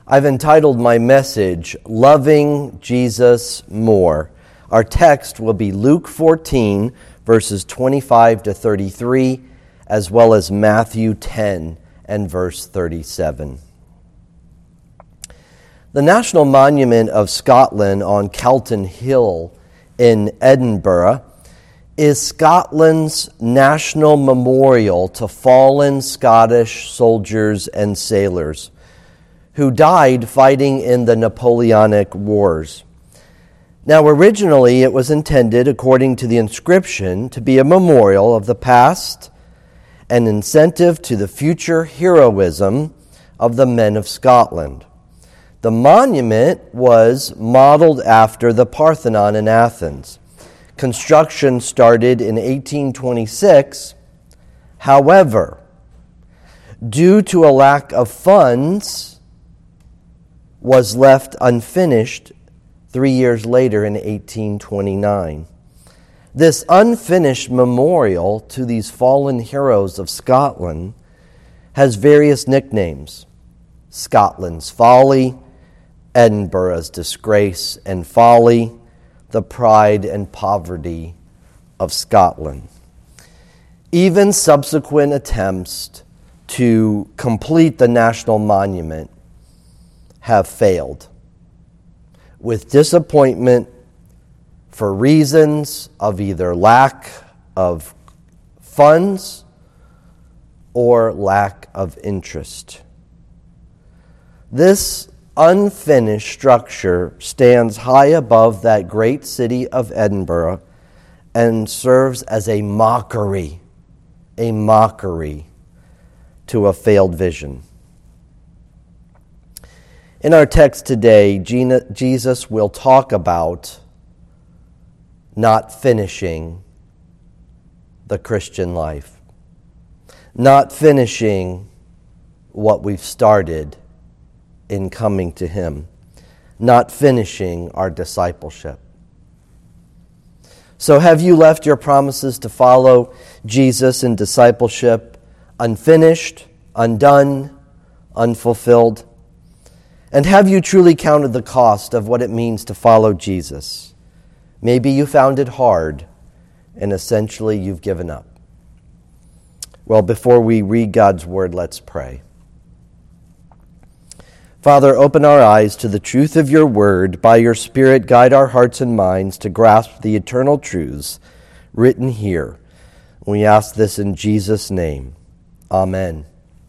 I've entitled my message, Loving Jesus More. Our text will be Luke 14, verses 25 to 33, as well as Matthew 10 and verse 37. The National Monument of Scotland on Calton Hill in Edinburgh is Scotland's national memorial to fallen Scottish soldiers and sailors who died fighting in the Napoleonic Wars. Now, originally it was intended, according to the inscription, to be a memorial of the past, an incentive to the future heroism of the men of Scotland. The monument was modeled after the Parthenon in Athens. Construction started in 1826. However, due to a lack of funds, was left unfinished 3 years later in 1829. This unfinished memorial to these fallen heroes of Scotland has various nicknames: Scotland's Folly, Edinburgh's Disgrace and Folly, the Pride and Poverty of Scotland. Even subsequent attempts to complete the national monument have failed, with disappointment for reasons of either lack of funds or lack of interest. This unfinished structure stands high above that great city of Edinburgh and serves as a mockery to a failed vision. In our text today, Jesus will talk about not finishing the Christian life, not finishing what we've started in coming to Him, not finishing our discipleship. So have you left your promises to follow Jesus in discipleship unfinished, undone, unfulfilled? And have you truly counted the cost of what it means to follow Jesus? Maybe you found it hard, and essentially you've given up. Well, before we read God's Word, let's pray. Father, open our eyes to the truth of your Word. By your Spirit, guide our hearts and minds to grasp the eternal truths written here. We ask this in Jesus' name. Amen.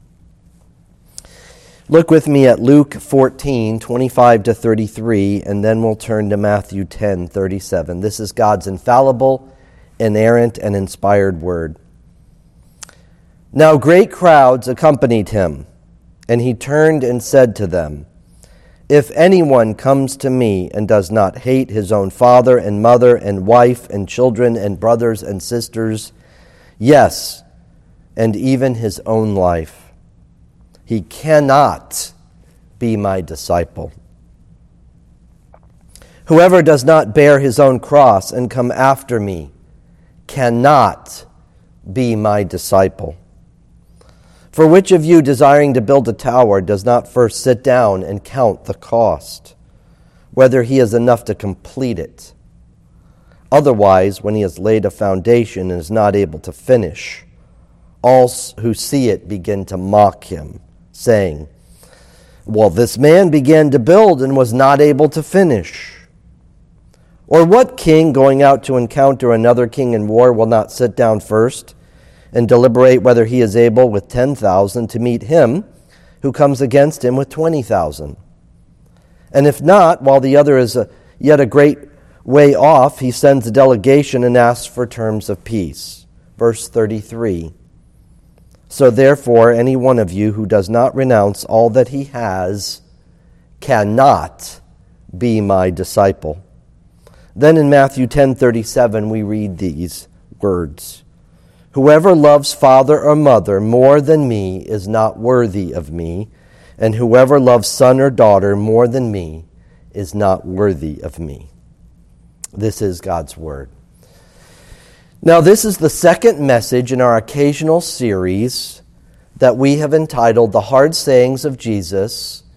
Look with me at Luke 14, 25 to 33, and then we'll turn to Matthew 10, 37. This is God's infallible, inerrant, and inspired word. Now great crowds accompanied him, and he turned and said to them, "If anyone comes to me and does not hate his own father and mother and wife and children and brothers and sisters, yes, and even his own life, he cannot be my disciple. Whoever does not bear his own cross and come after me cannot be my disciple. For which of you, desiring to build a tower, does not first sit down and count the cost, whether he has enough to complete it? Otherwise, when he has laid a foundation and is not able to finish, all who see it begin to mock him, saying, 'Well, this man began to build and was not able to finish.' Or what king going out to encounter another king in war will not sit down first and deliberate whether he is able with 10,000 to meet him who comes against him with 20,000? And if not, while the other is yet a great way off, he sends a delegation and asks for terms of peace." Verse 33. "So therefore, any one of you who does not renounce all that he has cannot be my disciple." Then in Matthew 10:37, we read these words, "Whoever loves father or mother more than me is not worthy of me, and whoever loves son or daughter more than me is not worthy of me." This is God's Word. Now, this is the second message in our occasional series that we have entitled The Hard Sayings of Jesus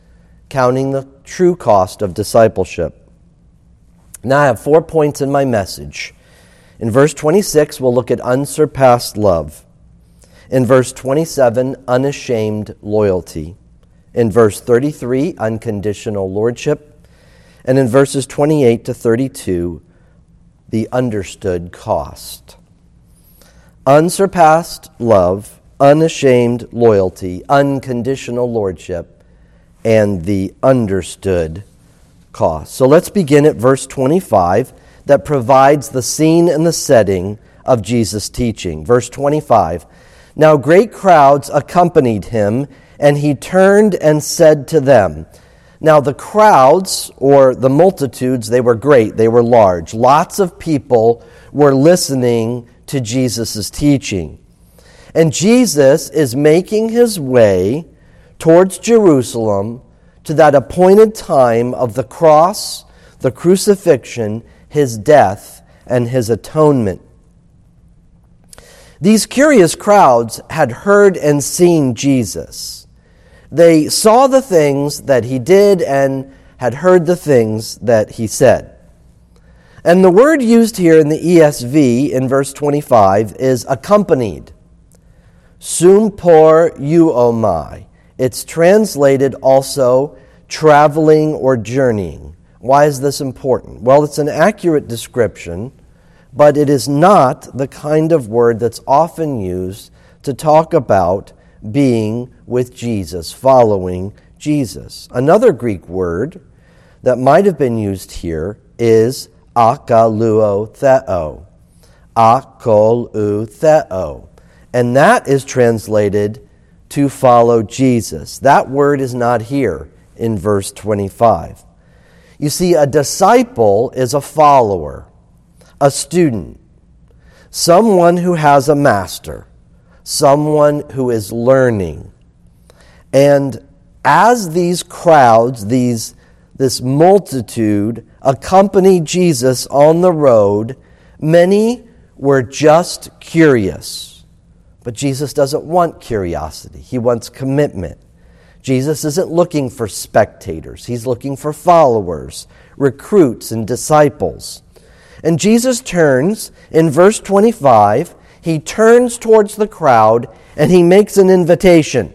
counting the true cost of discipleship. Now I have 4 points in my message. In verse 26, we'll look at unsurpassed love. In verse 27, unashamed loyalty. In verse 33, unconditional lordship. And in verses 28 to 32, the understood cost. Unsurpassed love, unashamed loyalty, unconditional lordship, and the understood cost. So let's begin at verse 25 that provides the scene and the setting of Jesus' teaching. Verse 25, "Now great crowds accompanied him, and he turned and said to them." Now the crowds, or the multitudes, they were great, they were large. Lots of people were listening to Jesus' teaching. And Jesus is making his way towards Jerusalem to that appointed time of the cross, the crucifixion, his death, and his atonement. These curious crowds had heard and seen Jesus. They saw the things that he did and had heard the things that he said. And the word used here in the ESV in verse 25 is accompanied. Sumpor euomai. It's translated also traveling or journeying. Why is this important? Well, it's an accurate description, but it is not the kind of word that's often used to talk about being with Jesus, following Jesus. Another Greek word that might have been used here is akaluotheo. Akolutheo. And that is translated to follow Jesus. That word is not here in verse 25. You see, a disciple is a follower, a student, someone who has a master, someone who is learning. And as these crowds, this multitude accompanied Jesus on the road, many were just curious. But Jesus doesn't want curiosity. He wants commitment. Jesus isn't looking for spectators. He's looking for followers, recruits, and disciples. And Jesus turns, in verse 25, he turns towards the crowd and he makes an invitation.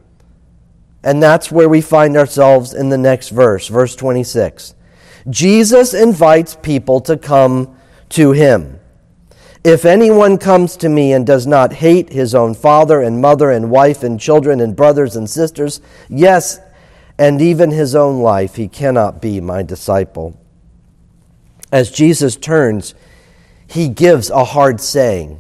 And that's where we find ourselves in the next verse, verse 26. Jesus invites people to come to him. "If anyone comes to me and does not hate his own father and mother and wife and children and brothers and sisters, yes, and even his own life, he cannot be my disciple." As Jesus turns, he gives a hard saying.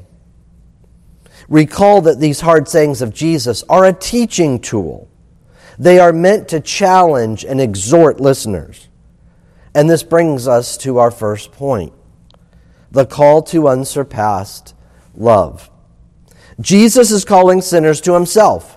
Recall that these hard sayings of Jesus are a teaching tool. They are meant to challenge and exhort listeners. And this brings us to our first point. The call to unsurpassed love. Jesus is calling sinners to himself.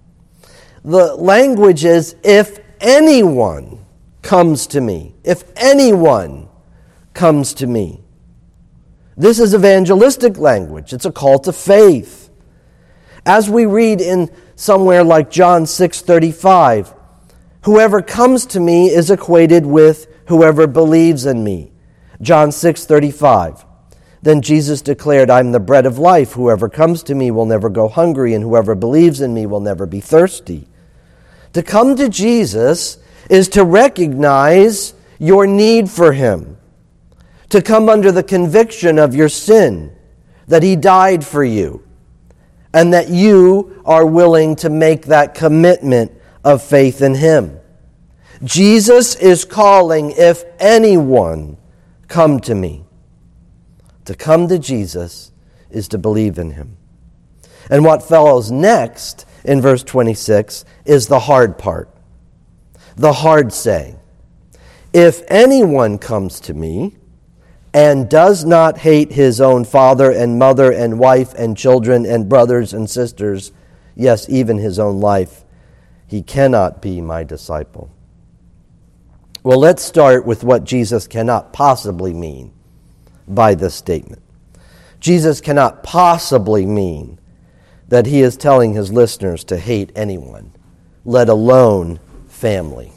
The language is, if anyone comes to me. If anyone comes to me. This is evangelistic language. It's a call to faith. As we read in somewhere like John 6:35, whoever comes to me is equated with whoever believes in me. John 6:35. Then Jesus declared, "I'm the bread of life. Whoever comes to me will never go hungry, and whoever believes in me will never be thirsty." To come to Jesus is to recognize your need for him, to come under the conviction of your sin, that he died for you, and that you are willing to make that commitment of faith in him. Jesus is calling, if anyone come to me. To come to Jesus is to believe in him. And what follows next in verse 26 is the hard part. The hard saying. If anyone comes to me and does not hate his own father and mother and wife and children and brothers and sisters, yes, even his own life, he cannot be my disciple. Well, let's start with what Jesus cannot possibly mean by this statement. Jesus cannot possibly mean that he is telling his listeners to hate anyone, let alone family.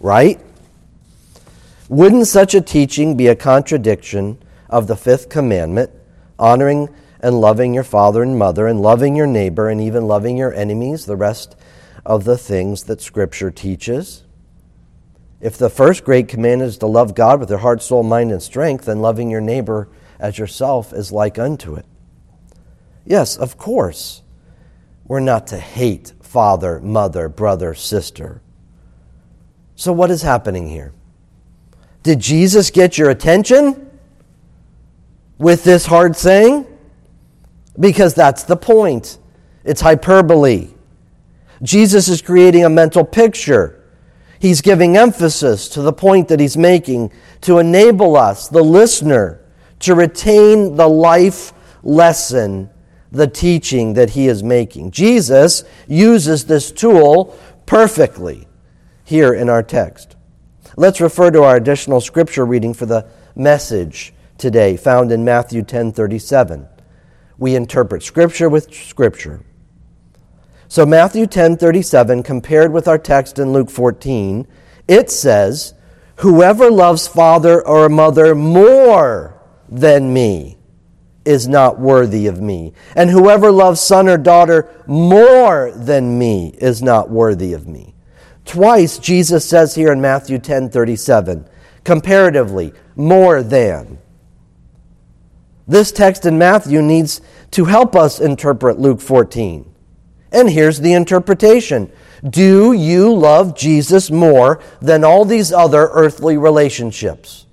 right? Wouldn't such a teaching be a contradiction of the fifth commandment, honoring and loving your father and mother, and loving your neighbor, and even loving your enemies, the rest of the things that Scripture teaches? If the first great commandment is to love God with your heart, soul, mind, and strength, then loving your neighbor as yourself is like unto it. Yes, of course, we're not to hate father, mother, brother, sister. So what is happening here? Did Jesus get your attention with this hard saying? Because that's the point. It's hyperbole. Jesus is creating a mental picture. He's giving emphasis to the point that he's making to enable us, the listener, to retain the life lesson, the teaching that he is making. Jesus uses this tool perfectly here in our text. Let's refer to our additional scripture reading for the message today, found in Matthew 10:37. We interpret Scripture with Scripture. So Matthew 10:37, compared with our text in Luke 14, it says, "Whoever loves father or mother more than me is not worthy of me. And whoever loves son or daughter more than me is not worthy of me." Twice Jesus says here in Matthew 10:37, comparatively, more than. This text in Matthew needs to help us interpret Luke 14. And here's the interpretation. Do you love Jesus more than all these other earthly relationships?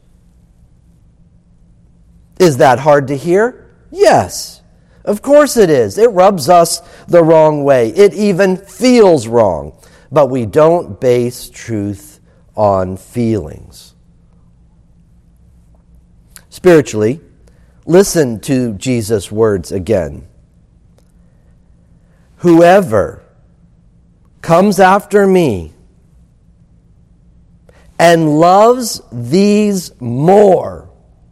Is that hard to hear? Yes, of course it is. It rubs us the wrong way. It even feels wrong. But we don't base truth on feelings. Spiritually, listen to Jesus' words again. Whoever comes after me and loves these more,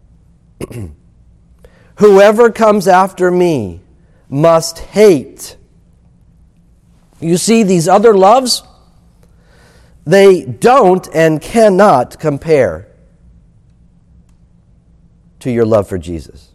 whoever comes after me must hate. You see, these other loves, they don't and cannot compare to your love for Jesus.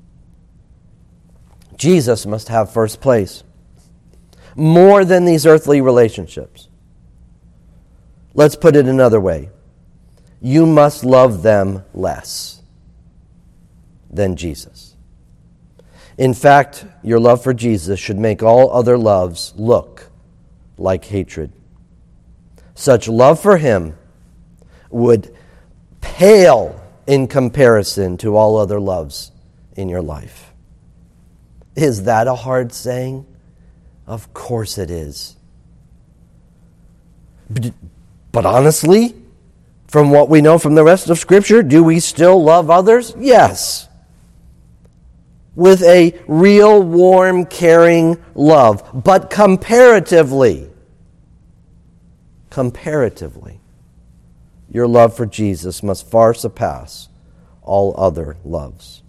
Jesus must have first place, more than these earthly relationships. Let's put it another way. You must love them less than Jesus. In fact, your love for Jesus should make all other loves look like hatred. Such love for him would pale in comparison to all other loves in your life. Is that a hard saying? Of course it is. But honestly, from what we know from the rest of Scripture, do we still love others? Yes. With a real, warm, caring love. But comparatively, your love for Jesus must far surpass all other loves.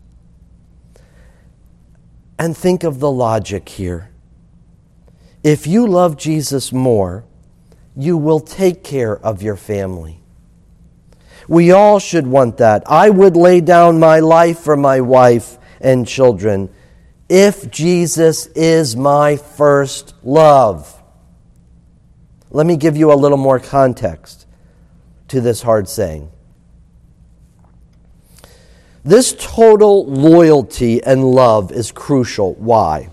And think of the logic here. If you love Jesus more, you will take care of your family. We all should want that. I would lay down my life for my wife and children if Jesus is my first love. Let me give you a little more context to this hard saying. This total loyalty and love is crucial. Why?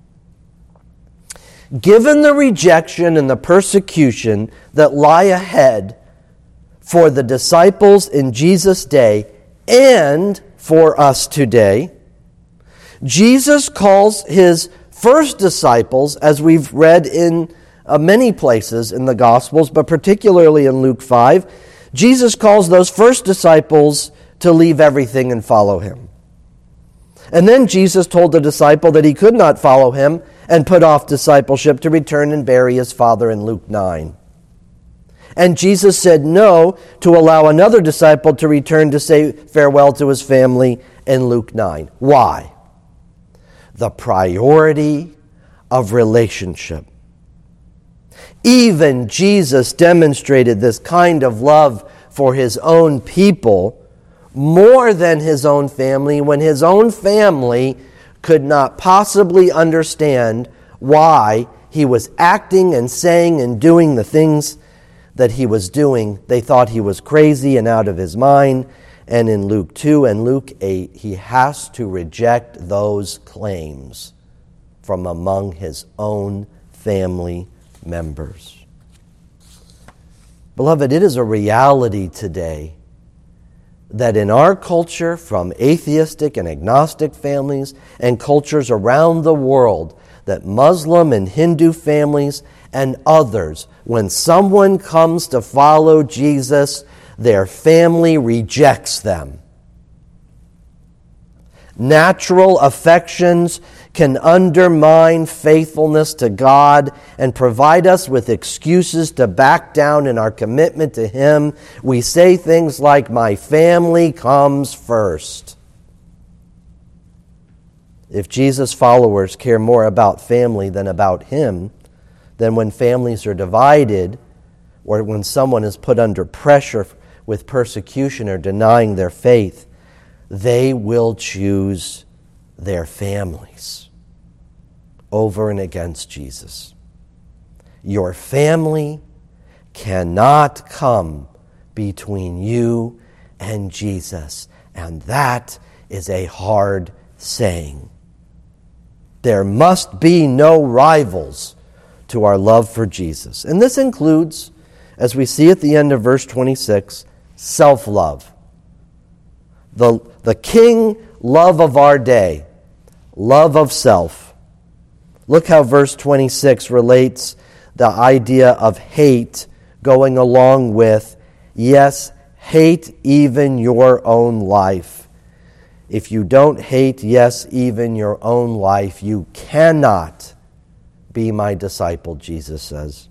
Given the rejection and the persecution that lie ahead for the disciples in Jesus' day and for us today, Jesus calls his first disciples, as we've read in many places in the Gospels, but particularly in Luke 5, Jesus calls those first disciples to leave everything and follow him. And then Jesus told the disciple that he could not follow him and put off discipleship to return and bury his father in Luke 9. And Jesus said no to allow another disciple to return to say farewell to his family in Luke 9. Why? The priority of relationship. Even Jesus demonstrated this kind of love for his own people more than his own family, when his own family could not possibly understand why he was acting and saying and doing the things that he was doing. They thought he was crazy and out of his mind. And in Luke 2 and Luke 8, he has to reject those claims from among his own family members. Beloved, it is a reality today that in our culture, from atheistic and agnostic families and cultures around the world, that Muslim and Hindu families and others, when someone comes to follow Jesus, their family rejects them. Natural affections can undermine faithfulness to God and provide us with excuses to back down in our commitment to Him. We say things like, "My family comes first." If Jesus' followers care more about family than about Him, then when families are divided, or when someone is put under pressure with persecution or denying their faith, they will choose their families over and against Jesus. Your family cannot come between you and Jesus, and that is a hard saying. There must be no rivals to our love for Jesus. And this includes, as we see at the end of verse 26, self-love. The king love of our day, love of self. Look how verse 26 relates the idea of hate going along with, yes, hate even your own life. If you don't hate, yes, even your own life, you cannot be my disciple, Jesus says.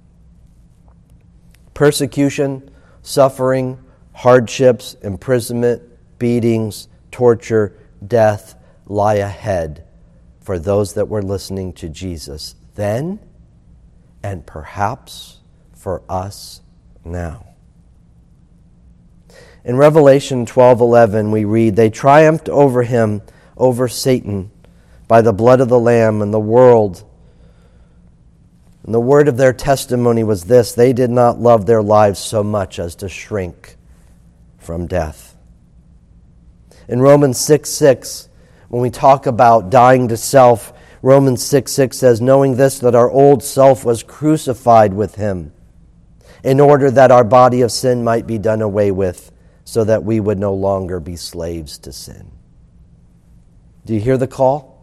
Persecution, suffering, hardships, imprisonment, beatings, torture, death lie ahead for those that were listening to Jesus then, and perhaps for us now. In Revelation 12:11 we read, "They triumphed over him, over Satan, by the blood of the Lamb and the world. And the word of their testimony was this: they did not love their lives so much as to shrink from death." In Romans 6:6, when we talk about dying to self, Romans 6:6 says, "Knowing this, that our old self was crucified with him, in order that our body of sin might be done away with, so that we would no longer be slaves to sin." Do you hear the call?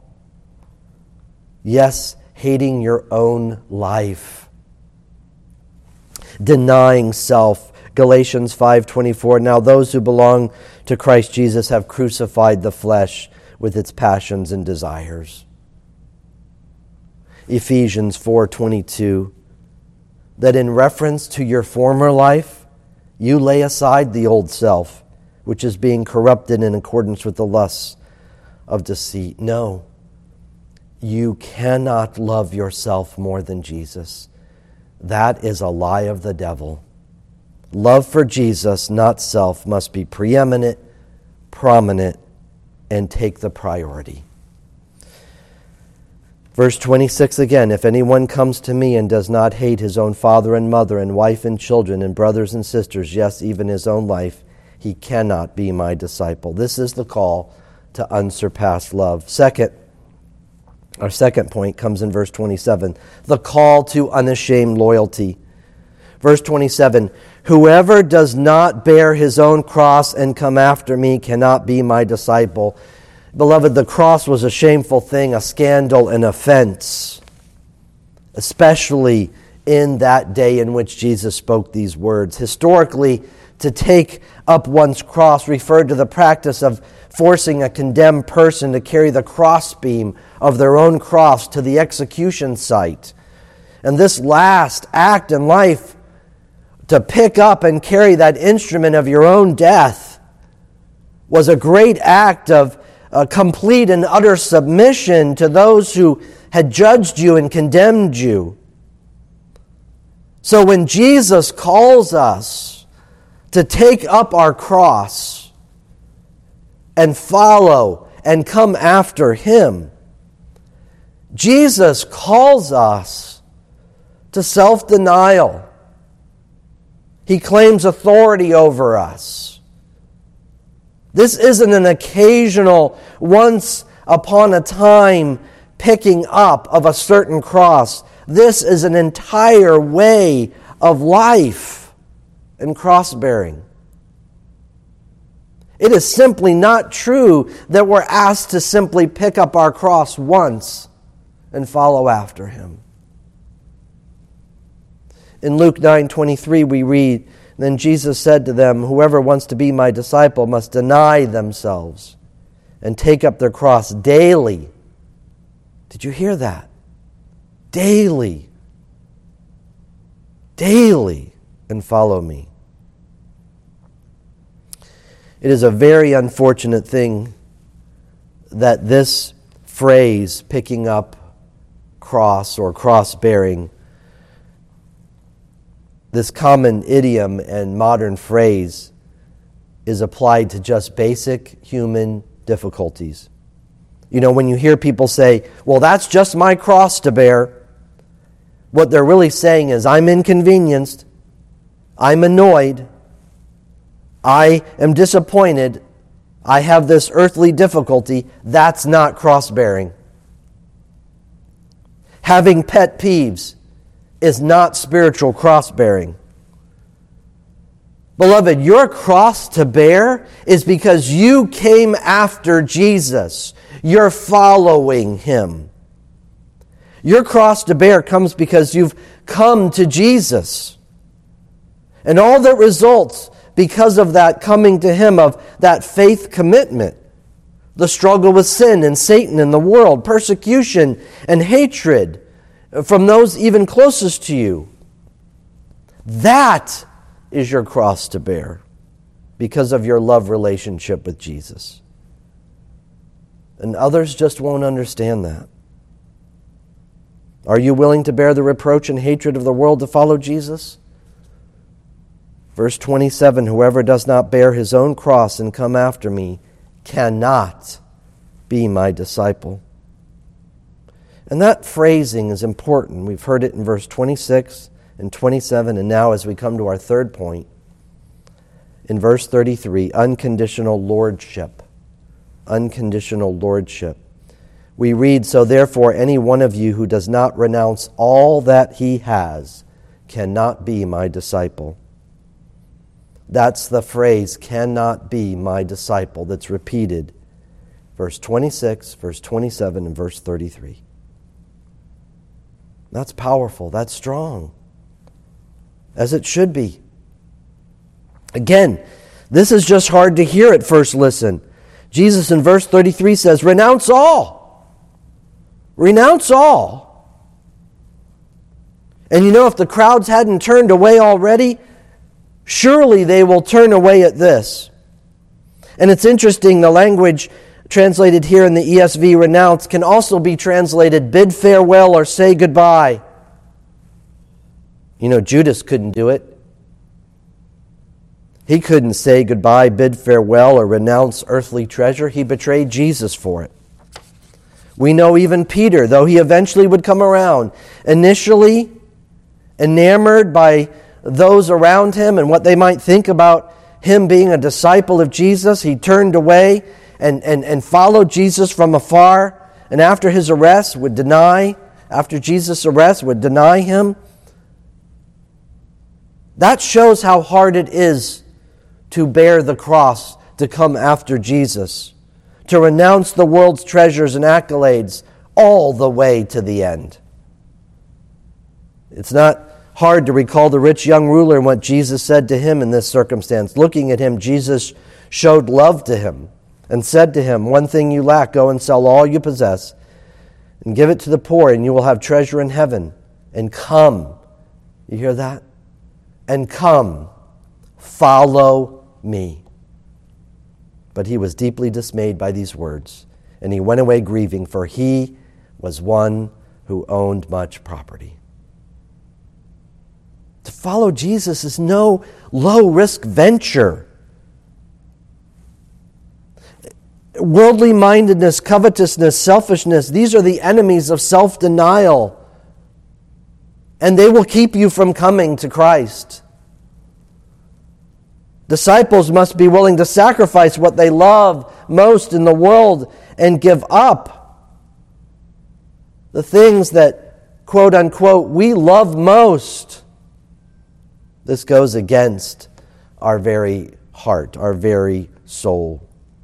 Yes, hating your own life. Denying self. Galatians 5:24, "Now those who belong to Christ Jesus have crucified the flesh with its passions and desires." Ephesians 4:22, "That in reference to your former life, you lay aside the old self, which is being corrupted in accordance with the lusts of deceit." No, you cannot love yourself more than Jesus. That is a lie of the devil. Love for Jesus, not self, must be preeminent, prominent, and take the priority. Verse 26 again, "If anyone comes to me and does not hate his own father and mother and wife and children and brothers and sisters, yes, even his own life, he cannot be my disciple." This is the call to unsurpassed love. Our second point comes in verse 27, the call to unashamed loyalty. Verse 27, "Whoever does not bear his own cross and come after me cannot be my disciple." Beloved, the cross was a shameful thing, a scandal, an offense, especially in that day in which Jesus spoke these words. Historically, to take up one's cross referred to the practice of forcing a condemned person to carry the crossbeam of their own cross to the execution site. And this last act in life, to pick up and carry that instrument of your own death, was a great act of complete and utter submission to those who had judged you and condemned you. So when Jesus calls us to take up our cross and follow and come after Him, Jesus calls us to self-denial. He claims authority over us. This isn't an occasional, once upon a time picking up of a certain cross. This is an entire way of life and cross-bearing. It is simply not true that we're asked to simply pick up our cross once and follow after Him. In Luke 9:23 we read, "Then Jesus said to them, 'Whoever wants to be my disciple must deny themselves and take up their cross daily.'" Did you hear that? Daily. Daily, and follow me. It is a very unfortunate thing that this phrase, picking up cross or cross-bearing, this common idiom and modern phrase, is applied to just basic human difficulties. You know, when you hear people say, "Well, that's just my cross to bear," what they're really saying is, "I'm inconvenienced, I'm annoyed, I am disappointed, I have this earthly difficulty." That's not cross-bearing. Having pet peeves is not spiritual cross-bearing. Beloved, your cross to bear is because you came after Jesus. You're following Him. Your cross to bear comes because you've come to Jesus. And all that results because of that coming to Him, of that faith commitment, the struggle with sin and Satan and the world, persecution and hatred from those even closest to you, that is your cross to bear because of your love relationship with Jesus. And others just won't understand that. Are you willing to bear the reproach and hatred of the world to follow Jesus? Verse 27, "Whoever does not bear his own cross and come after me cannot be my disciple." And that phrasing is important. We've heard it in verse 26 and 27, and now as we come to our third point, in verse 33, unconditional lordship. Unconditional lordship. We read, "So therefore any one of you who does not renounce all that he has cannot be my disciple." That's the phrase, "cannot be my disciple," that's repeated. Verse 26, verse 27, and verse 33. That's powerful. That's strong. As it should be. Again, this is just hard to hear at first listen. Jesus in verse 33 says, "Renounce all." Renounce all. And you know, if the crowds hadn't turned away already, surely they will turn away at this. And it's interesting, the language translated here in the ESV, renounce, can also be translated bid farewell or say goodbye. You know, Judas couldn't do it. He couldn't say goodbye, bid farewell, or renounce earthly treasure. He betrayed Jesus for it. We know even Peter, though he eventually would come around, initially enamored by those around him and what they might think about him being a disciple of Jesus, he turned away and followed Jesus from afar, and after Jesus' arrest would deny him. That shows how hard it is to bear the cross, to come after Jesus, to renounce the world's treasures and accolades all the way to the end. It's not hard to recall the rich young ruler and what Jesus said to him in this circumstance. Looking at him, Jesus showed love to him and said to him, "One thing you lack, go and sell all you possess and give it to the poor, and you will have treasure in heaven. And come," you hear that? "And come, follow me." But he was deeply dismayed by these words, and he went away grieving, for he was one who owned much property. To follow Jesus is no low-risk venture. Worldly mindedness, covetousness, selfishness, these are the enemies of self-denial. And they will keep you from coming to Christ. Disciples must be willing to sacrifice what they love most in the world and give up the things that, quote unquote, we love most. This goes against our very heart, our very soul.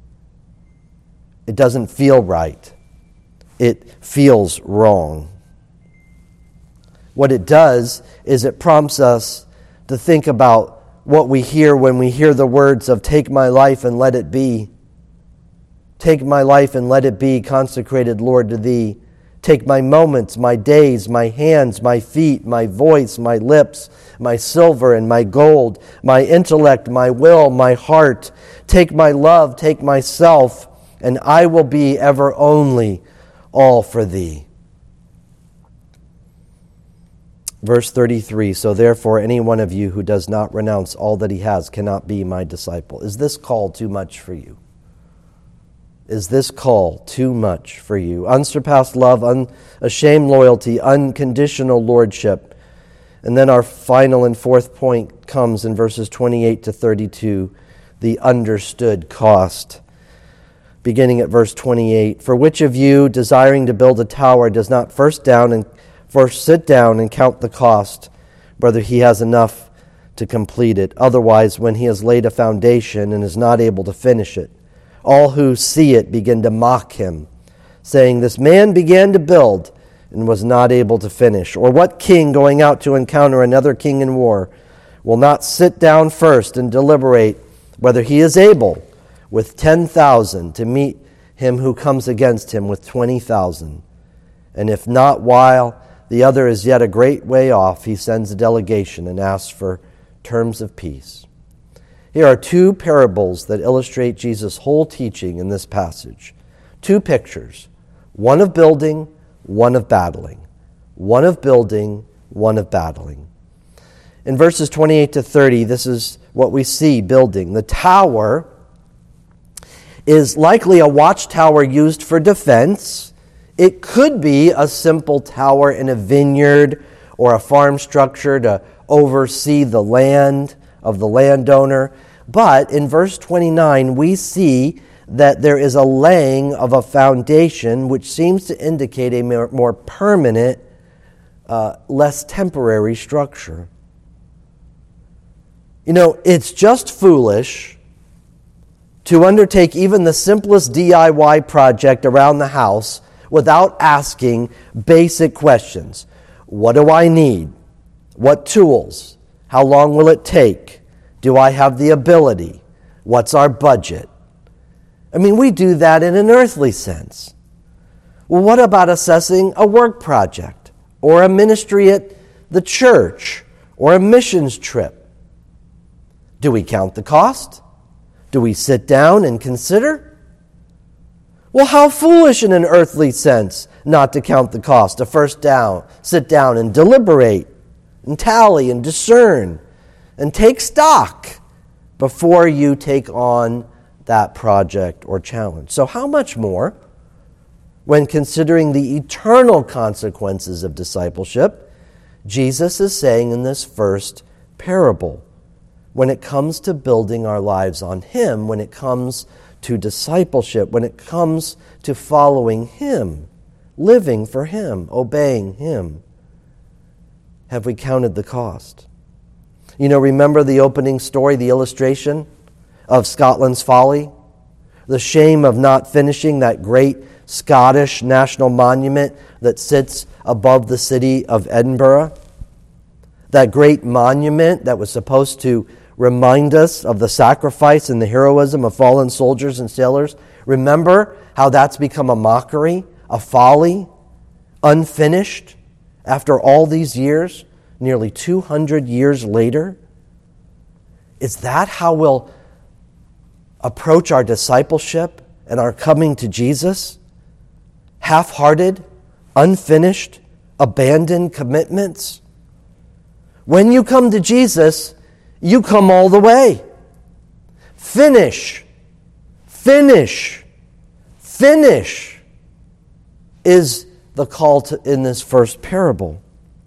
It doesn't feel right. It feels wrong. What it does is it prompts us to think about what we hear when we hear the words of "Take my life and let it be." Take my life and let it be consecrated, Lord, to Thee. Take my moments, my days, my hands, my feet, my voice, my lips, my silver and my gold, my intellect, my will, my heart. Take my love, take myself, and I will be ever only all for Thee. Verse 33, so therefore any one of you who does not renounce all that he has cannot be my disciple. Is this call too much for you? Is this call too much for you? Unsurpassed love, unashamed loyalty, unconditional lordship. And then our final and fourth point comes in verses 28 to 32, the understood cost. Beginning at verse 28, for which of you, desiring to build a tower, does not first sit down and count the cost, whether he has enough to complete it? Otherwise, when he has laid a foundation and is not able to finish it, all who see it begin to mock him, saying, this man began to build and was not able to finish. Or what king going out to encounter another king in war will not sit down first and deliberate whether he is able with 10,000 to meet him who comes against him with 20,000? And if not, while the other is yet a great way off, he sends a delegation and asks for terms of peace. Here are two parables that illustrate Jesus' whole teaching in this passage. Two pictures, one of building, one of battling. One of building, one of battling. In verses 28 to 30, this is what we see building. The tower is likely a watchtower used for defense. It could be a simple tower in a vineyard or a farm structure to oversee the land of the landowner. But in verse 29, we see that there is a laying of a foundation which seems to indicate a more permanent, less temporary structure. You know, it's just foolish to undertake even the simplest DIY project around the house without asking basic questions. What do I need? What tools? How long will it take? Do I have the ability? What's our budget? I mean, we do that in an earthly sense. Well, what about assessing a work project or a ministry at the church or a missions trip? Do we count the cost? Do we sit down and consider? Well, how foolish in an earthly sense not to count the cost, to sit down and deliberate and tally and discern and take stock before you take on that project or challenge. So how much more when considering the eternal consequences of discipleship, Jesus is saying in this first parable, when it comes to building our lives on Him, when it comes to discipleship, when it comes to following Him, living for Him, obeying Him, have we counted the cost? You know, remember the opening story, the illustration of Scotland's Folly? The shame of not finishing that great Scottish national monument that sits above the city of Edinburgh. That great monument that was supposed to remind us of the sacrifice and the heroism of fallen soldiers and sailors. Remember how that's become a mockery, a folly, unfinished after all these years, nearly 200 years later? Is that how we'll approach our discipleship and our coming to Jesus? Half-hearted, unfinished, abandoned commitments? When you come to Jesus, you come all the way. Finish is the call in this first parable.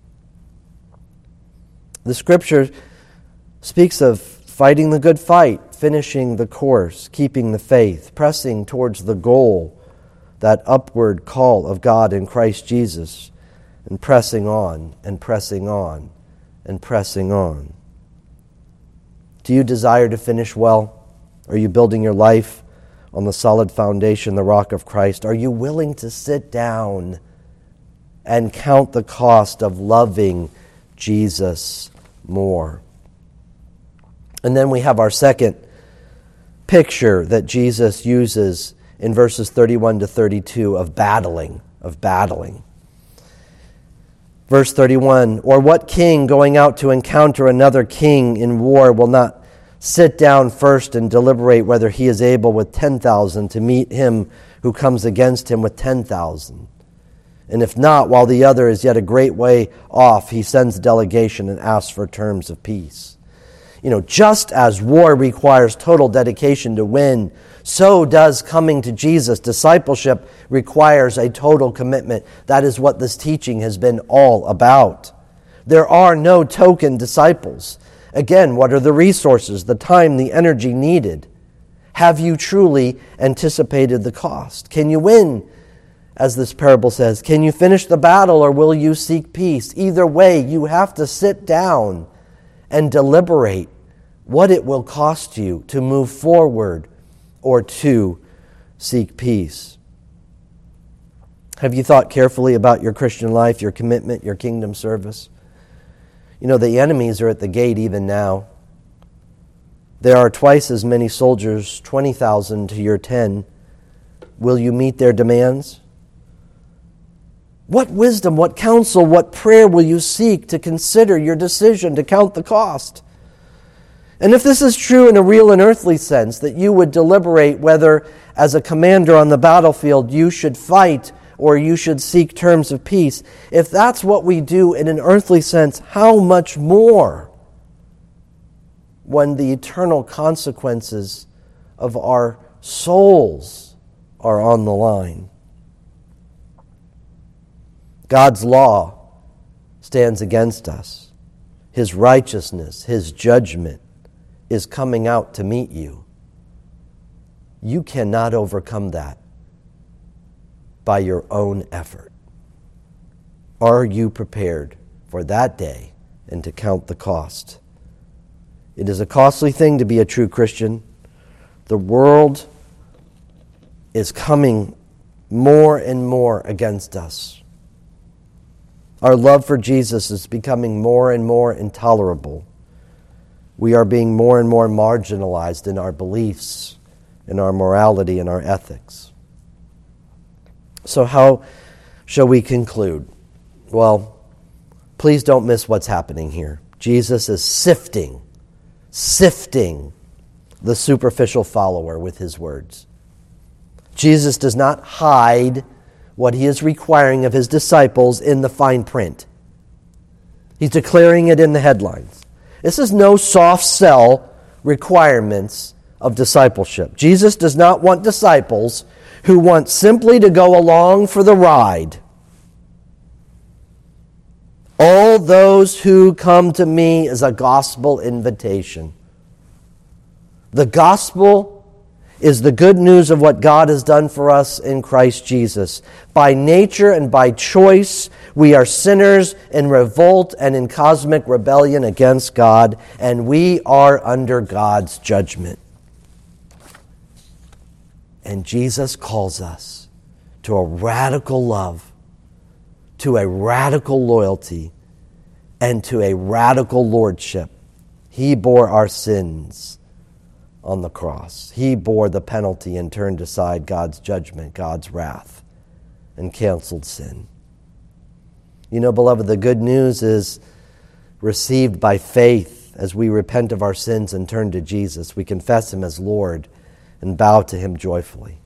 The Scripture speaks of fighting the good fight, finishing the course, keeping the faith, pressing towards the goal, that upward call of God in Christ Jesus, and pressing on and pressing on and pressing on. Do you desire to finish well? Are you building your life on the solid foundation, the rock of Christ? Are you willing to sit down and count the cost of loving Jesus more? And then we have our second picture that Jesus uses in verses 31 to 32 of battling. Verse 31, or what king going out to encounter another king in war will not sit down first and deliberate whether he is able with 10,000 to meet him who comes against him with 10,000? And if not, while the other is yet a great way off, he sends a delegation and asks for terms of peace. Just as war requires total dedication to win, so does coming to Jesus. Discipleship requires a total commitment. That is what this teaching has been all about. There are no token disciples. Again, what are the resources, the time, the energy needed? Have you truly anticipated the cost? Can you win, as this parable says? Can you finish the battle, or will you seek peace? Either way, you have to sit down and deliberate what it will cost you to move forward or to seek peace. Have you thought carefully about your Christian life, your commitment, your kingdom service? The enemies are at the gate even now. There are twice as many soldiers, 20,000 to your 10. Will you meet their demands? What wisdom, what counsel, what prayer will you seek to consider your decision to count the cost? And if this is true in a real and earthly sense, that you would deliberate whether, as a commander on the battlefield, you should fight or you should seek terms of peace, if that's what we do in an earthly sense, how much more when the eternal consequences of our souls are on the line? God's law stands against us. His righteousness, His judgment is coming out to meet you. You cannot overcome that by your own effort. Are you prepared for that day and to count the cost? It is a costly thing to be a true Christian. The world is coming more and more against us. Our love for Jesus is becoming more and more intolerable. We are being more and more marginalized in our beliefs, in our morality, and our ethics. So how shall we conclude? Well, please don't miss what's happening here. Jesus is sifting the superficial follower with his words. Jesus does not hide what he is requiring of his disciples in the fine print. He's declaring it in the headlines. This is no soft sell requirements of discipleship. Jesus does not want disciples who want simply to go along for the ride. All those who come to me is a gospel invitation. The gospel is the good news of what God has done for us in Christ Jesus. By nature and by choice, we are sinners in revolt and in cosmic rebellion against God, and we are under God's judgment. And Jesus calls us to a radical love, to a radical loyalty, and to a radical lordship. He bore our sins on the cross. He bore the penalty and turned aside God's judgment, God's wrath, and canceled sin. You know, beloved, the good news is received by faith as we repent of our sins and turn to Jesus. We confess Him as Lord and bow to Him joyfully.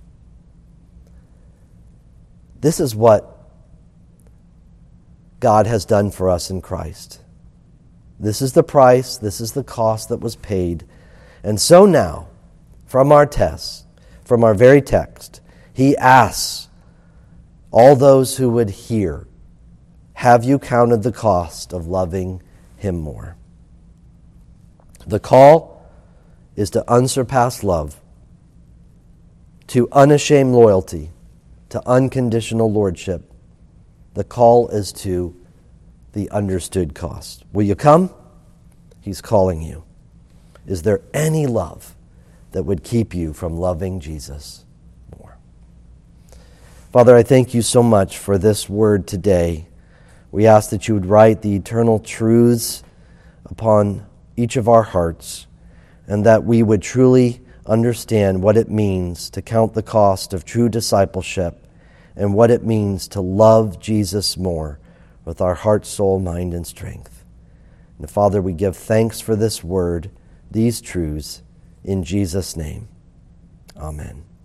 This is what God has done for us in Christ. This is the price, this is the cost that was paid. And so now, from our very text, he asks all those who would hear, have you counted the cost of loving him more? The call is to unsurpassed love, to unashamed loyalty, to unconditional lordship. The call is to the understood cost. Will you come? He's calling you. Is there any love that would keep you from loving Jesus more? Father, I thank you so much for this word today. We ask that you would write the eternal truths upon each of our hearts, and that we would truly understand what it means to count the cost of true discipleship and what it means to love Jesus more with our heart, soul, mind, and strength. And Father, we give thanks for this word, these truths, in Jesus' name. Amen.